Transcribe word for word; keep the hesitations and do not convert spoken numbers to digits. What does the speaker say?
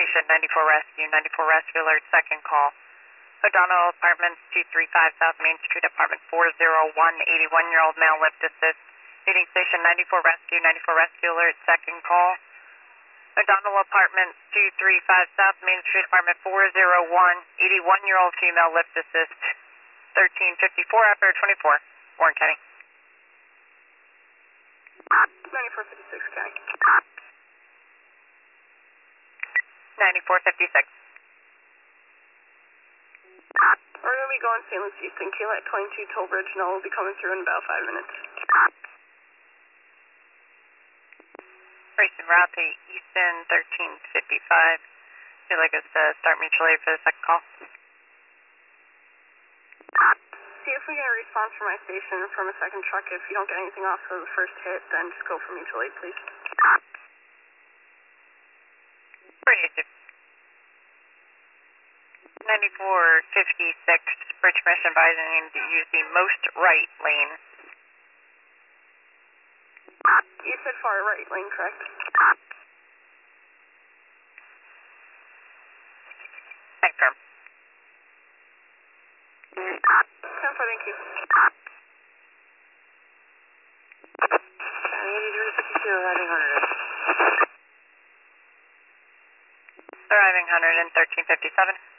Station ninety-four Rescue, ninety-four Rescue Alert, second call. O'Donnell Apartments, two three five South Main Street, apartment four oh one, eighty-one-year-old male lift assist. Leading Station ninety-four Rescue, ninety-four Rescue Alert, second call. O'Donnell Apartments, two three five South Main Street, apartment four oh one, eighty-one-year-old female lift assist. thirteen fifty-four, operator twenty-four, Warren County. ninety-four fifty-six, County. ninety-four fifty-six. We're going to be going Saint Louis Easton, Kayla at twenty-two Toll Bridge, and we'll be coming through in about five minutes. Racing route to Easton, thirteen fifty-five. Would you like us to start mutual aid for the second call? See if we get a response from my station from a second truck. If you don't get anything off of the first hit, then just go for mutual aid, please. Appreciate you. ninety-four fifty-six, bridge commission advising to use the most right lane. You said far right lane, correct? Confirm. ten four, thank you. eighty-three fifty-two, arriving one hundred. Arriving one hundred and thirteen fifty-seven.